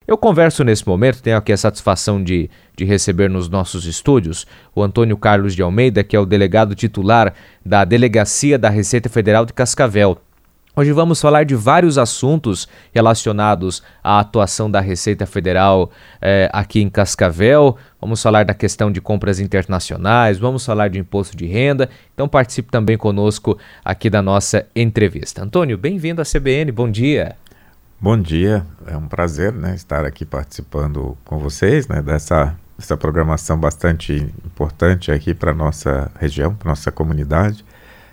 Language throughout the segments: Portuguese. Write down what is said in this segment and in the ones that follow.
Eu converso nesse momento, tenho aqui a satisfação de receber nos nossos estúdios o Antônio Carlos de Almeida, que é o delegado titular da Delegacia da Receita Federal de Cascavel. Hoje vamos falar de vários assuntos relacionados à atuação da Receita Federal aqui em Cascavel. Vamos falar da questão de compras internacionais, vamos falar de imposto de renda. Então participe também conosco aqui da nossa entrevista. Antônio, bem-vindo à CBN, bom dia. Bom dia, é um prazer, estar aqui participando com vocês, dessa programação bastante importante aqui para a nossa região, para a nossa comunidade.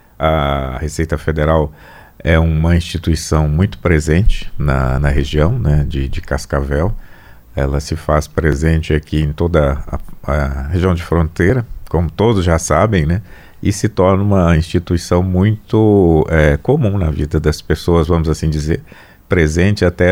A Receita Federal é uma instituição muito presente na região de Cascavel. Ela se faz presente aqui em toda a região de fronteira, como todos já sabem, e se torna uma instituição muito comum na vida das pessoas, vamos assim dizer, presente até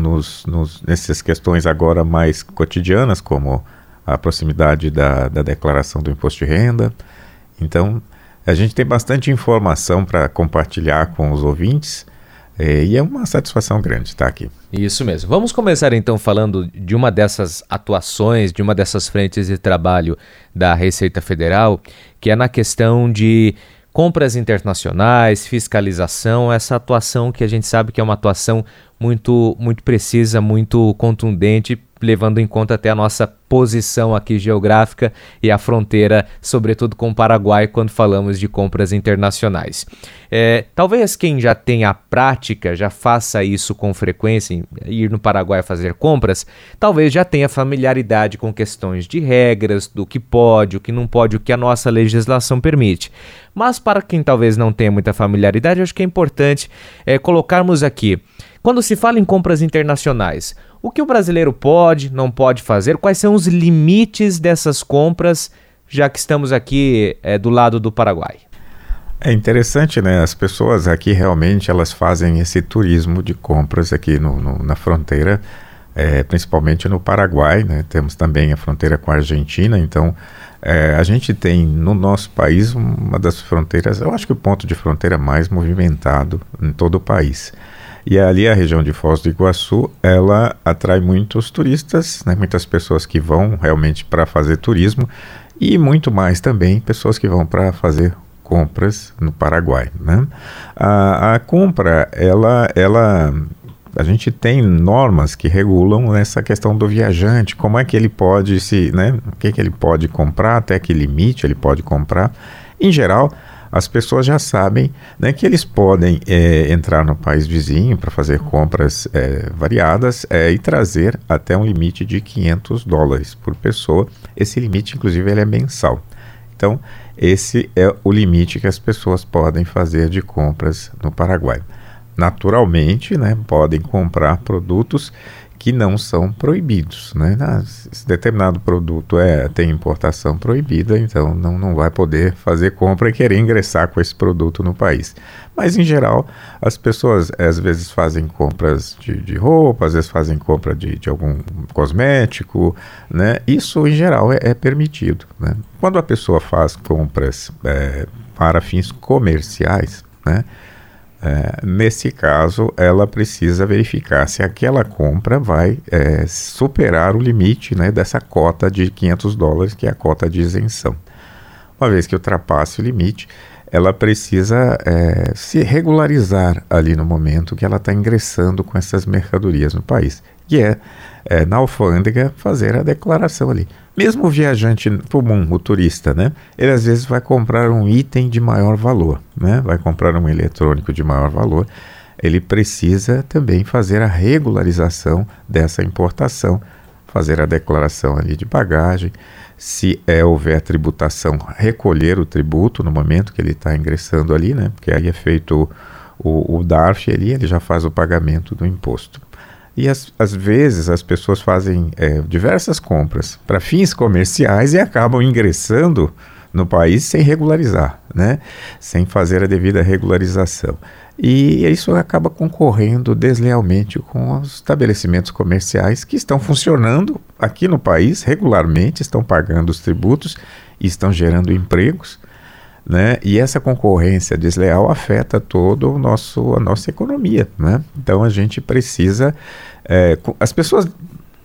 nessas questões agora mais cotidianas, como a proximidade da declaração do imposto de renda. Então, a gente tem bastante informação para compartilhar com os ouvintes e é uma satisfação grande estar aqui. Isso mesmo. Vamos começar então falando de uma dessas atuações, de uma dessas frentes de trabalho da Receita Federal, que é na questão de compras internacionais, fiscalização, essa atuação que a gente sabe que é uma atuação muito precisa, muito contundente, levando em conta até a nossa posição aqui geográfica e a fronteira, sobretudo com o Paraguai, quando falamos de compras internacionais. Talvez quem já tenha a prática, já faça isso com frequência, ir no Paraguai fazer compras, talvez já tenha familiaridade com questões de regras, do que pode, o que não pode, o que a nossa legislação permite. Mas para quem talvez não tenha muita familiaridade, acho que é importante colocarmos aqui, quando se fala em compras internacionais, o que o brasileiro pode, não pode fazer, quais são os limites dessas compras, já que estamos aqui do lado do Paraguai? É interessante, as pessoas aqui realmente elas fazem esse turismo de compras aqui na fronteira, principalmente no Paraguai, temos também a fronteira com a Argentina, então a gente tem no nosso país uma das fronteiras, eu acho que o ponto de fronteira mais movimentado em todo o país. E ali a região de Foz do Iguaçu, ela atrai muitos turistas, muitas pessoas que vão realmente para fazer turismo e muito mais também pessoas que vão para fazer compras no Paraguai. A compra, a gente tem normas que regulam essa questão do viajante, como é que ele pode o que ele pode comprar, até que limite ele pode comprar. Em geral, as pessoas já sabem que eles podem entrar no país vizinho para fazer compras variadas e trazer até um limite de $500 por pessoa. Esse limite, inclusive, ele é mensal. Então, esse é o limite que as pessoas podem fazer de compras no Paraguai. Naturalmente, podem comprar produtos que não são proibidos, Se determinado produto tem importação proibida, então não vai poder fazer compra e querer ingressar com esse produto no país. Mas, em geral, as pessoas às vezes fazem compras de roupa, às vezes fazem compra de algum cosmético, Isso, em geral, é permitido, Quando a pessoa faz compras para fins comerciais, nesse caso, ela precisa verificar se aquela compra vai superar o limite dessa cota de $500, que é a cota de isenção. Uma vez que ultrapasse o limite, ela precisa se regularizar ali no momento que ela está ingressando com essas mercadorias no país, que na alfândega fazer a declaração ali. Mesmo o viajante comum, o turista, ele às vezes vai comprar um item de maior valor, vai comprar um eletrônico de maior valor, ele precisa também fazer a regularização dessa importação, fazer a declaração ali de bagagem, se houver tributação, recolher o tributo no momento que ele está ingressando ali, porque aí é feito o DARF ali, ele já faz o pagamento do imposto. E às vezes as pessoas fazem diversas compras para fins comerciais e acabam ingressando no país sem regularizar, sem fazer a devida regularização. E isso acaba concorrendo deslealmente com os estabelecimentos comerciais que estão funcionando aqui no país regularmente, estão pagando os tributos e estão gerando empregos, E essa concorrência desleal afeta toda a nossa economia, Então a gente precisa... as pessoas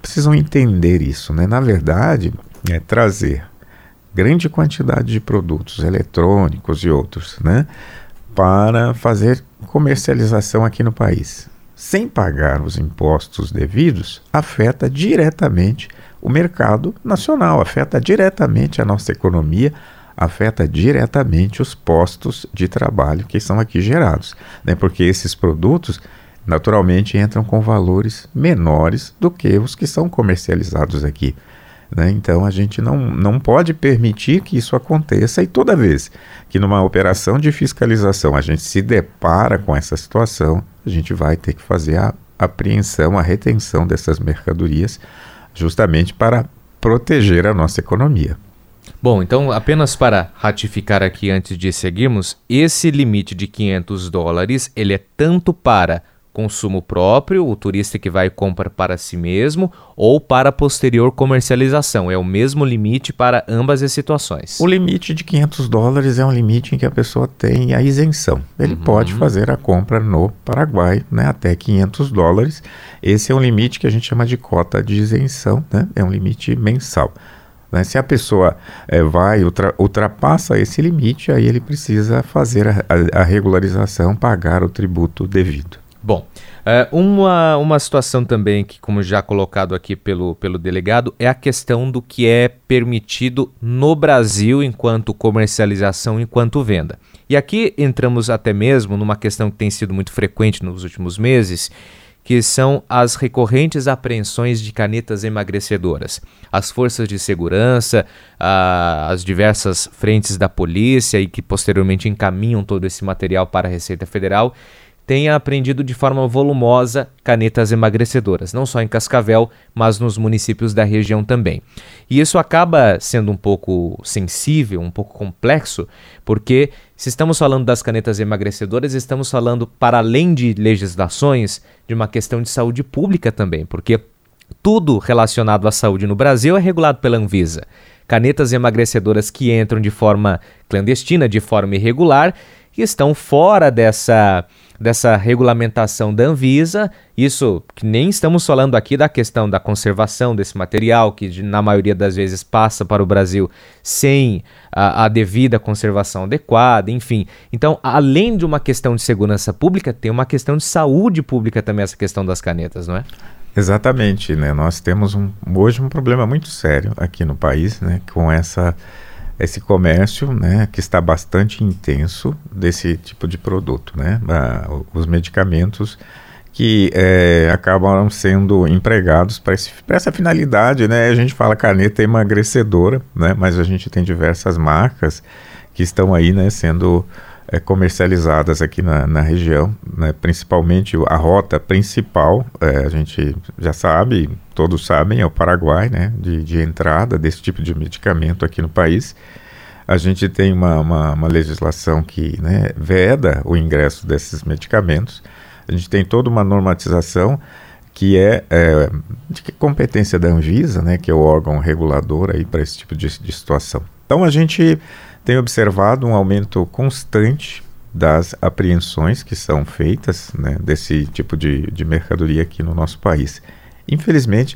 precisam entender isso, né? Na verdade, é trazer grande quantidade de produtos eletrônicos e outros, né, para fazer comercialização aqui no país, sem pagar os impostos devidos, afeta diretamente o mercado nacional, afeta diretamente a nossa economia, afeta diretamente os postos de trabalho que são aqui gerados, né, porque esses produtos naturalmente entram com valores menores do que os que são comercializados aqui, né? Então a gente não pode permitir que isso aconteça, e toda vez que numa operação de fiscalização a gente se depara com essa situação, a gente vai ter que fazer a apreensão, a retenção dessas mercadorias, justamente para proteger a nossa economia. Bom, então apenas para ratificar aqui antes de seguirmos, esse limite de $500, ele é tanto para consumo próprio, o turista que vai e compra para si mesmo, ou para posterior comercialização. É o mesmo limite para ambas as situações. O limite de $500 é um limite em que a pessoa tem a isenção. Ele pode fazer a compra no Paraguai, né, até $500. Esse é um limite que a gente chama de cota de isenção, né? É um limite mensal. Né? Se a pessoa ultrapassa esse limite, aí ele precisa fazer a regularização, pagar o tributo devido. Bom, uma situação também que, como já colocado aqui pelo delegado, é a questão do que é permitido no Brasil enquanto comercialização, enquanto venda. E aqui entramos até mesmo numa questão que tem sido muito frequente nos últimos meses, que são as recorrentes apreensões de canetas emagrecedoras. As forças de segurança, as diversas frentes da polícia e que posteriormente encaminham todo esse material para a Receita Federal, tenha apreendido de forma volumosa canetas emagrecedoras, não só em Cascavel, mas nos municípios da região também. E isso acaba sendo um pouco sensível, um pouco complexo, porque se estamos falando das canetas emagrecedoras, estamos falando, para além de legislações, de uma questão de saúde pública também, porque tudo relacionado à saúde no Brasil é regulado pela Anvisa. Canetas emagrecedoras que entram de forma clandestina, de forma irregular, e estão fora dessa regulamentação da Anvisa. Isso que nem estamos falando aqui da questão da conservação desse material, que na maioria das vezes passa para o Brasil sem a devida conservação adequada, enfim. Então, além de uma questão de segurança pública, tem uma questão de saúde pública também, essa questão das canetas, não é? Exatamente, né? Nós temos hoje um problema muito sério aqui no país, né, com esse comércio, né, que está bastante intenso desse tipo de produto, né? Os medicamentos que acabam sendo empregados para essa finalidade, né? A gente fala caneta emagrecedora, né? Mas a gente tem diversas marcas que estão aí, né, sendo comercializadas aqui na região, né? Principalmente a rota principal, a gente já sabe, todos sabem, é o Paraguai, né? De entrada desse tipo de medicamento aqui no país. A gente tem uma legislação que, né, veda o ingresso desses medicamentos. A gente tem toda uma normatização que é de competência da Anvisa, né, que é o órgão regulador aí para esse tipo de situação. Então a gente tem observado um aumento constante das apreensões que são feitas, né, desse tipo de mercadoria aqui no nosso país. Infelizmente,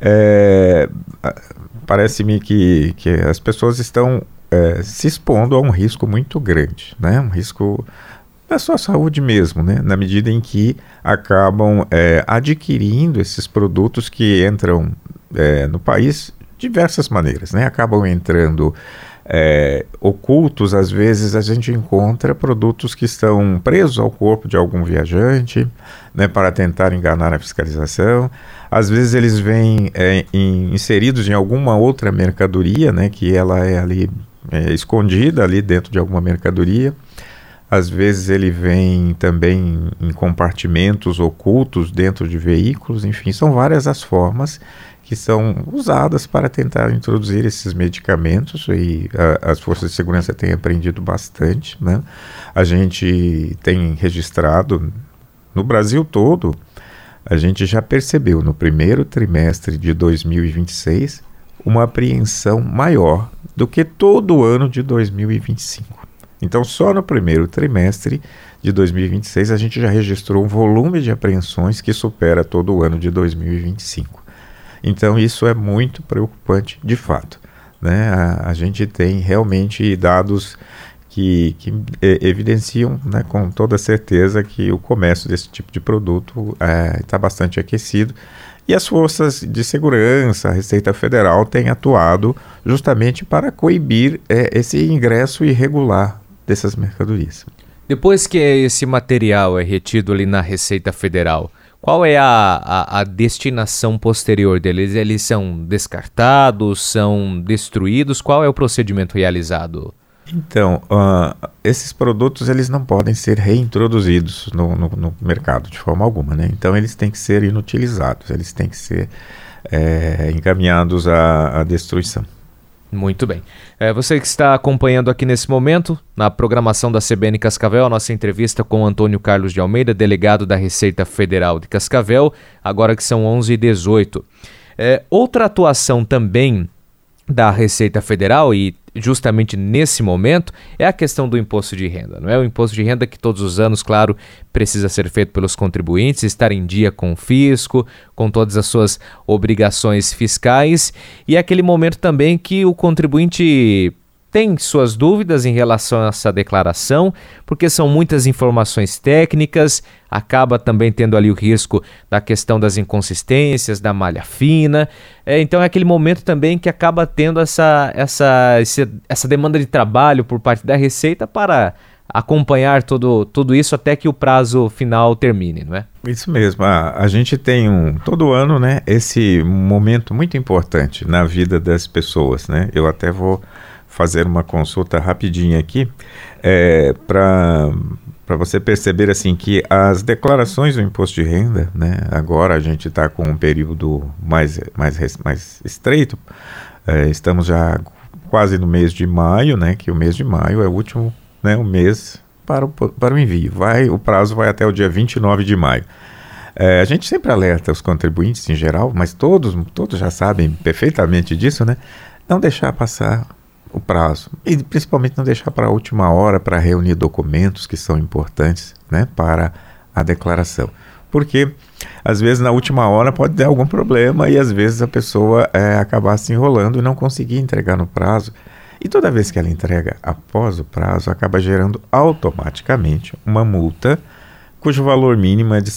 parece-me que as pessoas estão se expondo a um risco muito grande, né, um risco da sua saúde mesmo, né, na medida em que acabam adquirindo esses produtos que entram no país de diversas maneiras, né, acabam entrando ocultos. Às vezes a gente encontra produtos que estão presos ao corpo de algum viajante, né, para tentar enganar a fiscalização. Às vezes eles vêm inseridos em alguma outra mercadoria, né, que ela é ali escondida ali dentro de alguma mercadoria. Às vezes ele vem também em compartimentos ocultos dentro de veículos. Enfim, são várias as formas que são usadas para tentar introduzir esses medicamentos, e as forças de segurança têm apreendido bastante, né? A gente tem registrado no Brasil todo, a gente já percebeu no primeiro trimestre de 2026 uma apreensão maior do que todo o ano de 2025. Então, só no primeiro trimestre de 2026 a gente já registrou um volume de apreensões que supera todo o ano de 2025. Então isso é muito preocupante de fato, né? A gente tem realmente dados que evidenciam, né, com toda certeza que o comércio desse tipo de produto está bastante aquecido. E as forças de segurança, a Receita Federal tem atuado justamente para coibir esse ingresso irregular dessas mercadorias. Depois que esse material é retido ali na Receita Federal, qual é a destinação posterior deles? Eles são descartados, são destruídos? Qual é o procedimento realizado? Então, esses produtos eles não podem ser reintroduzidos no mercado de forma alguma, né? Então eles têm que ser inutilizados, eles têm que ser encaminhados à destruição. Muito bem. Você que está acompanhando aqui nesse momento, na programação da CBN Cascavel, a nossa entrevista com Antônio Carlos de Almeida, delegado da Receita Federal de Cascavel, agora que são 11h18. Outra atuação também da Receita Federal, e justamente nesse momento, é a questão do imposto de renda. Não é o imposto de renda que todos os anos, claro, precisa ser feito pelos contribuintes, estar em dia com o fisco, com todas as suas obrigações fiscais, e é aquele momento também que o contribuinte tem suas dúvidas em relação a essa declaração, porque são muitas informações técnicas, acaba também tendo ali o risco da questão das inconsistências, da malha fina. Então é aquele momento também que acaba tendo essa demanda de trabalho por parte da Receita para acompanhar tudo isso até que o prazo final termine, não é? Isso mesmo. A gente tem todo ano, né, esse momento muito importante na vida das pessoas, né? Eu até vou fazer uma consulta rapidinha aqui para você perceber assim que as declarações do imposto de renda, né, agora a gente está com um período mais estreito, estamos já quase no mês de maio, né, que o mês de maio é o último, né, o mês para o envio. O prazo vai até o dia 29 de maio. A gente sempre alerta os contribuintes em geral, mas todos já sabem perfeitamente disso, né, não deixar passar o prazo, e principalmente não deixar para a última hora para reunir documentos que são importantes, né, para a declaração, porque às vezes na última hora pode ter algum problema e às vezes a pessoa acabar se enrolando e não conseguir entregar no prazo, e toda vez que ela entrega após o prazo acaba gerando automaticamente uma multa cujo valor mínimo é de R$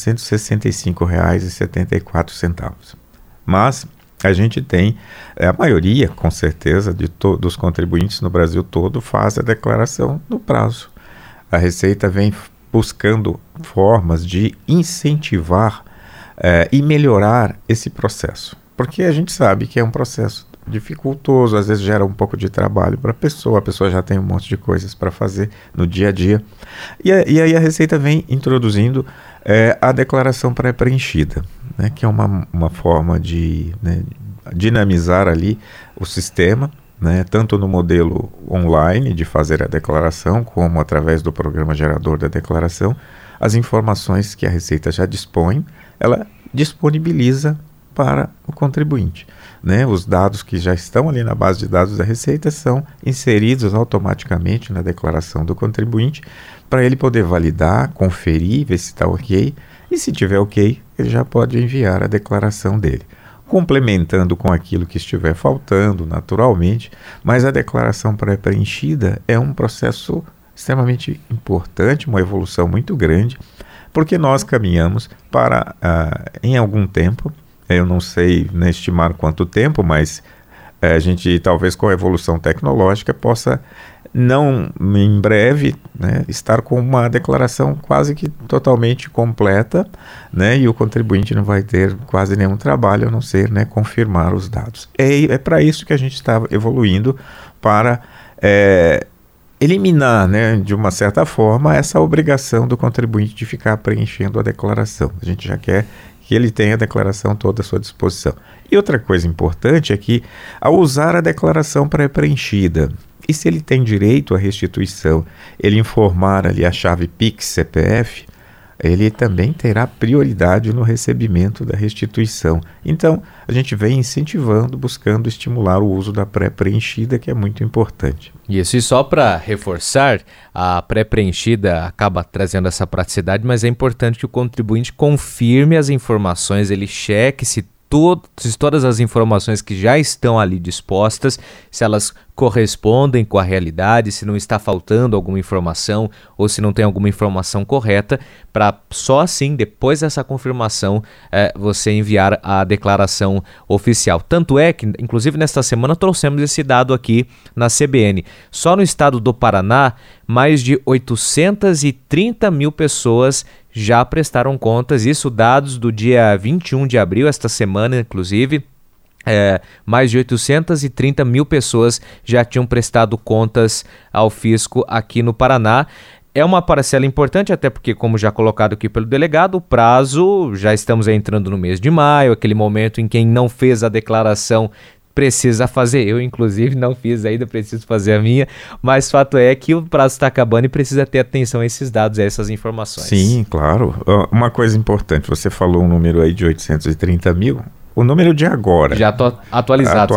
165,74. Mas a gente tem, a maioria, com certeza, dos contribuintes no Brasil todo faz a declaração no prazo. A Receita vem buscando formas de incentivar e melhorar esse processo, porque a gente sabe que é um processo dificultoso, às vezes gera um pouco de trabalho para a pessoa já tem um monte de coisas para fazer no dia a dia, e aí a Receita vem introduzindo a declaração pré-preenchida, né, que é uma forma de, né, dinamizar ali o sistema, né, tanto no modelo online de fazer a declaração, como através do programa gerador da declaração, as informações que a Receita já dispõe, ela disponibiliza para o contribuinte, né? Os dados que já estão ali na base de dados da Receita são inseridos automaticamente na declaração do contribuinte para ele poder validar, conferir, ver se está ok, e se tiver ok, ele já pode enviar a declaração dele, complementando com aquilo que estiver faltando naturalmente, mas a declaração pré-preenchida é um processo extremamente importante, uma evolução muito grande, porque nós caminhamos para, em algum tempo, eu não sei, né, estimar quanto tempo, mas a gente talvez com a evolução tecnológica possa não em breve, né, estar com uma declaração quase que totalmente completa, né, e o contribuinte não vai ter quase nenhum trabalho a não ser, né, confirmar os dados. É para isso que a gente está evoluindo, para eliminar, né, de uma certa forma, essa obrigação do contribuinte de ficar preenchendo a declaração. A gente já quer que ele tenha a declaração toda à sua disposição. E outra coisa importante é que, ao usar a declaração pré-preenchida, e se ele tem direito à restituição, ele informar ali a chave Pix CPF, ele também terá prioridade no recebimento da restituição. Então, a gente vem incentivando, buscando estimular o uso da pré-preenchida, que é muito importante. Isso, e só para reforçar, a pré-preenchida acaba trazendo essa praticidade, mas é importante que o contribuinte confirme as informações, ele cheque se se todas as informações que já estão ali dispostas, se elas correspondem com a realidade, se não está faltando alguma informação ou se não tem alguma informação correta, para só assim, depois dessa confirmação, você enviar a declaração oficial. Tanto é que, inclusive nesta semana, trouxemos esse dado aqui na CBN. Só no estado do Paraná, mais de 830 mil pessoas já prestaram contas, isso dados do dia 21 de abril, esta semana inclusive. Mais de 830 mil pessoas já tinham prestado contas ao fisco aqui no Paraná. É uma parcela importante, até porque, como já colocado aqui pelo delegado, o prazo, já estamos entrando no mês de maio, aquele momento em quem não fez a declaração precisa fazer. Eu, inclusive, não fiz ainda, preciso fazer a minha, mas fato é que o prazo está acabando e precisa ter atenção a esses dados, a essas informações. Sim, claro. Uma coisa importante, você falou um número aí de 830 mil, o número de agora. Já atualizado.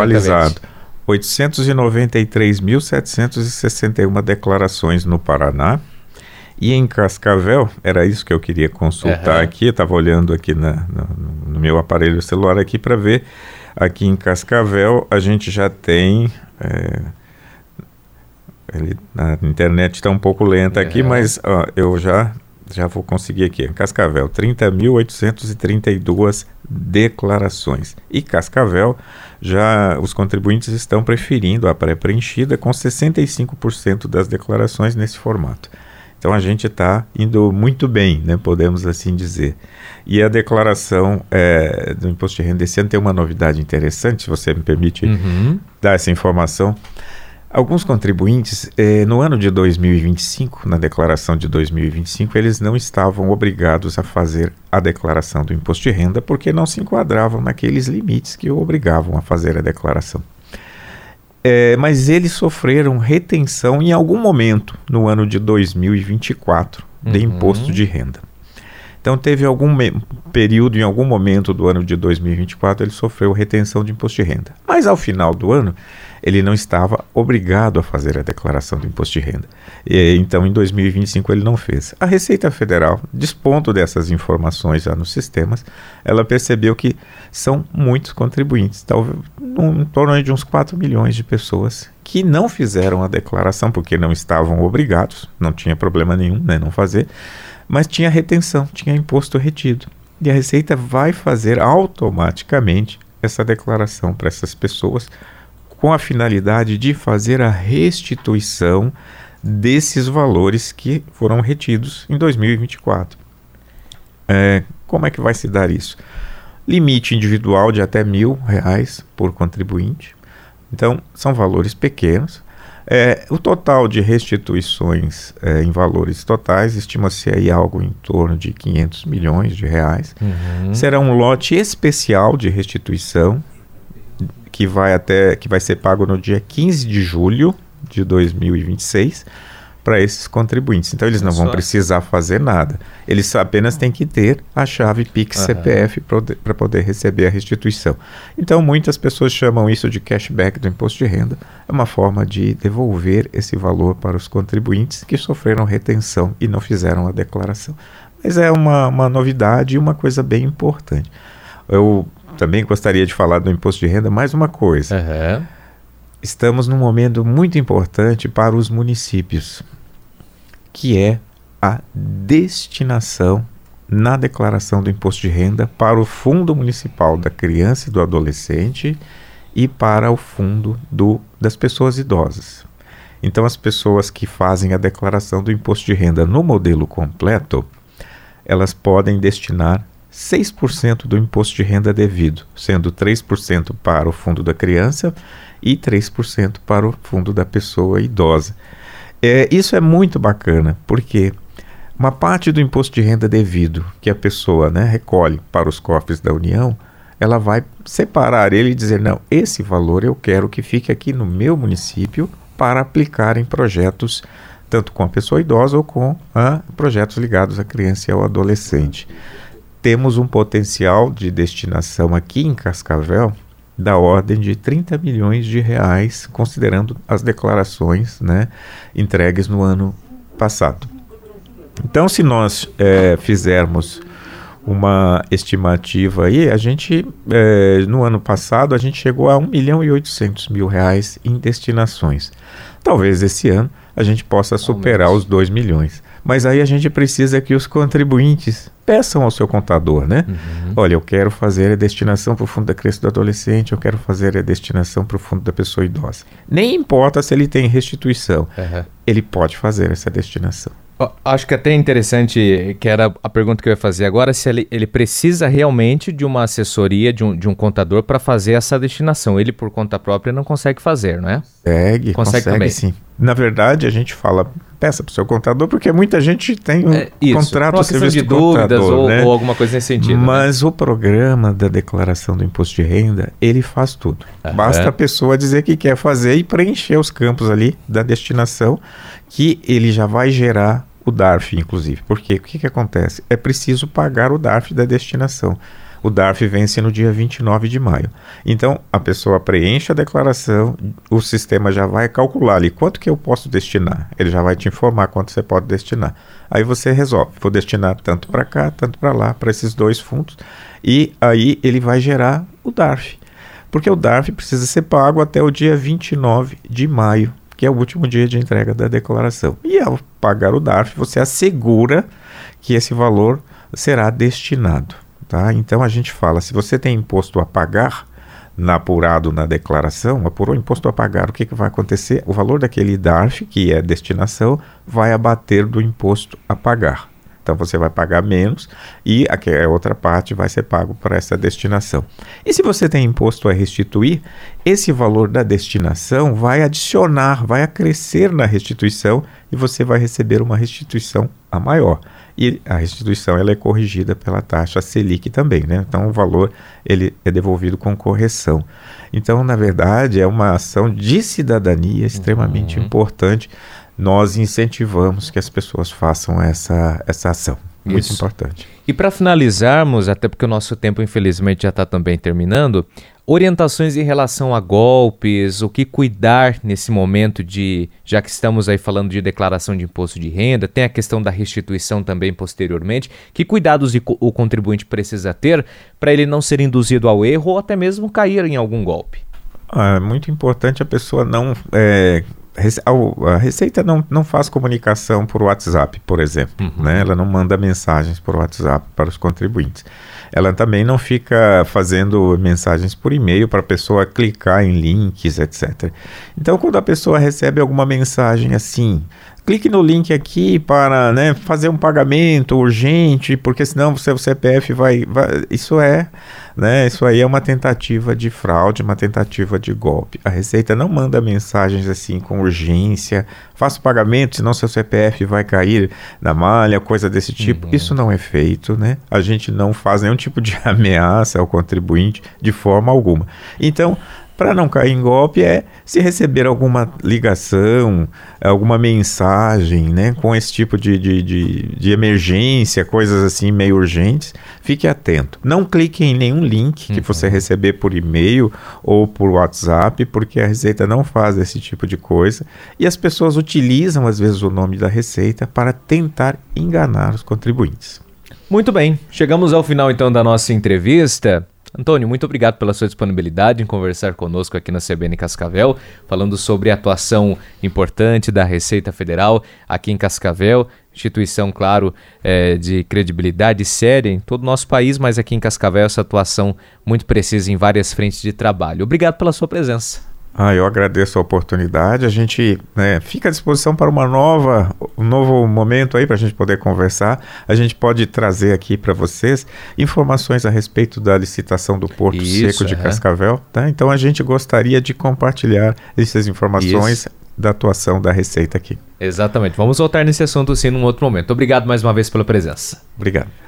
893.761 declarações no Paraná. E em Cascavel, era isso que eu queria consultar aqui, eu estava olhando aqui no meu aparelho celular aqui para ver. Aqui em Cascavel a gente já tem, a internet está um pouco lenta aqui, mas eu já vou conseguir aqui. Em Cascavel, 30.832 declarações. E Cascavel, já os contribuintes estão preferindo a pré-preenchida com 65% das declarações nesse formato. Então a gente está indo muito bem, né, podemos assim dizer. E a declaração do imposto de renda esse ano tem uma novidade interessante, se você me permite dar essa informação. Alguns contribuintes, no ano de 2025, na declaração de 2025, eles não estavam obrigados a fazer a declaração do imposto de renda porque não se enquadravam naqueles limites que o obrigavam a fazer a declaração. Mas eles sofreram retenção em algum momento no ano de 2024 de imposto de renda. Então teve algum período, em algum momento do ano de 2024, ele sofreu retenção de imposto de renda. Mas ao final do ano, ele não estava obrigado a fazer a declaração do imposto de renda. Então em 2025 ele não fez. A Receita Federal, dispondo dessas informações já nos sistemas, ela percebeu que são muitos contribuintes, talvez em torno de uns 4 milhões de pessoas que não fizeram a declaração porque não estavam obrigados, não tinha problema nenhum, né, não fazer, mas tinha retenção, tinha imposto retido. E a Receita vai fazer automaticamente essa declaração para essas pessoas com a finalidade de fazer a restituição desses valores que foram retidos em 2024. Como é que vai se dar isso? Limite individual de até R$1.000 por contribuinte. Então, são valores pequenos. O total de restituições em valores totais estima-se aí algo em torno de R$500 milhões. Será um lote especial de restituição que vai ser pago no dia 15 de julho de 2026 para esses contribuintes. Então eles não vão precisar fazer nada. Eles apenas têm que ter a chave Pix CPF para poder receber a restituição. Então muitas pessoas chamam isso de cashback do imposto de renda. É uma forma de devolver esse valor para os contribuintes que sofreram retenção e não fizeram a declaração. Mas é uma novidade e uma coisa bem importante. Eu também gostaria de falar do imposto de renda mais uma coisa. Estamos num momento muito importante para os municípios, que é a destinação na declaração do imposto de renda para o Fundo Municipal da Criança e do Adolescente e para o Fundo das Pessoas Idosas. Então, as pessoas que fazem a declaração do imposto de renda no modelo completo, elas podem destinar 6% do imposto de renda devido, sendo 3% para o Fundo da Criança e 3% para o Fundo da Pessoa Idosa. Isso é muito bacana, porque uma parte do imposto de renda devido que a pessoa, né, recolhe para os cofres da União, ela vai separar ele e dizer, não, esse valor eu quero que fique aqui no meu município para aplicar em projetos, tanto com a pessoa idosa ou com projetos ligados à criança e ao adolescente. Temos um potencial de destinação aqui em Cascavel da ordem de R$30 milhões, considerando as declarações, né, entregues no ano passado. Então, se nós fizermos uma estimativa aí, a gente, no ano passado, a gente chegou a R$ 1.800.000 em destinações. Talvez esse ano a gente possa superar os 2 milhões. Mas aí a gente precisa que os contribuintes peçam ao seu contador, né? Olha, eu quero fazer a destinação para o fundo da criança e do adolescente, eu quero fazer a destinação para o fundo da pessoa idosa. Nem importa se ele tem restituição, ele pode fazer essa destinação. Acho que até interessante, que era a pergunta que eu ia fazer agora, se ele precisa realmente de uma assessoria, de um contador para fazer essa destinação. Ele, por conta própria, não consegue fazer, não é? Consegue também. Sim. Na verdade, a gente fala, peça para o seu contador, porque muita gente tem contrato, serviço de dúvidas ou alguma coisa nesse sentido. Mas o programa da declaração do imposto de renda, ele faz tudo. Basta a pessoa dizer que quer fazer e preencher os campos ali da destinação, que ele já vai gerar o DARF, inclusive. Porque o que acontece? É preciso pagar o DARF da destinação. O DARF vence no dia 29 de maio. Então, a pessoa preenche a declaração, o sistema já vai calcular ali quanto que eu posso destinar. Ele já vai te informar quanto você pode destinar. Aí você resolve, vou destinar tanto para cá, tanto para lá, para esses dois fundos. E aí ele vai gerar o DARF. Porque o DARF precisa ser pago até o dia 29 de maio, que é o último dia de entrega da declaração. E ao pagar o DARF, você assegura que esse valor será destinado. Tá? Então a gente fala, se você tem imposto a pagar, apurado na declaração, apurou imposto a pagar, o que vai acontecer? O valor daquele DARF, que é destinação, vai abater do imposto a pagar. Então você vai pagar menos e a outra parte vai ser pago para essa destinação. E se você tem imposto a restituir, esse valor da destinação vai adicionar, vai acrescer na restituição e você vai receber uma restituição a maior. E a restituição ela é corrigida pela taxa Selic também, né? Então o valor ele é devolvido com correção. Então, na verdade, é uma ação de cidadania extremamente importante. Nós incentivamos que as pessoas façam essa ação. Muito importante. E para finalizarmos, até porque o nosso tempo infelizmente já está também terminando, orientações em relação a golpes, o que cuidar nesse momento já que estamos aí falando de declaração de imposto de renda, tem a questão da restituição também posteriormente, que cuidados o contribuinte precisa ter para ele não ser induzido ao erro ou até mesmo cair em algum golpe? É muito importante a pessoa não... A Receita não faz comunicação por WhatsApp, por exemplo, né? Ela não manda mensagens por WhatsApp para os contribuintes. Ela também não fica fazendo mensagens por e-mail para a pessoa clicar em links, etc. Então, quando a pessoa recebe alguma mensagem assim, clique no link aqui para, né, fazer um pagamento urgente, porque senão o seu CPF vai... Isso aí é uma tentativa de fraude, uma tentativa de golpe. A Receita não manda mensagens assim com urgência, faça o pagamento, senão seu CPF vai cair na malha, coisa desse tipo. Isso não é feito, né? A gente não faz nenhum tipo de ameaça ao contribuinte de forma alguma. Então, para não cair em golpe se receber alguma ligação, alguma mensagem, né, com esse tipo de emergência, coisas assim meio urgentes, fique atento. Não clique em nenhum link que você receber por e-mail ou por WhatsApp, porque a Receita não faz esse tipo de coisa. E as pessoas utilizam às vezes o nome da Receita para tentar enganar os contribuintes. Muito bem, chegamos ao final então da nossa entrevista. Antônio, muito obrigado pela sua disponibilidade em conversar conosco aqui na CBN Cascavel, falando sobre a atuação importante da Receita Federal aqui em Cascavel, instituição, claro, de credibilidade séria em todo o nosso país, mas aqui em Cascavel essa atuação muito precisa em várias frentes de trabalho. Obrigado pela sua presença. Eu agradeço a oportunidade. A gente fica à disposição para um novo momento aí para a gente poder conversar. A gente pode trazer aqui para vocês informações a respeito da licitação do Porto Seco de Cascavel. Tá? Então a gente gostaria de compartilhar essas informações da atuação da Receita aqui. Exatamente. Vamos voltar nesse assunto sim num outro momento. Obrigado mais uma vez pela presença. Obrigado.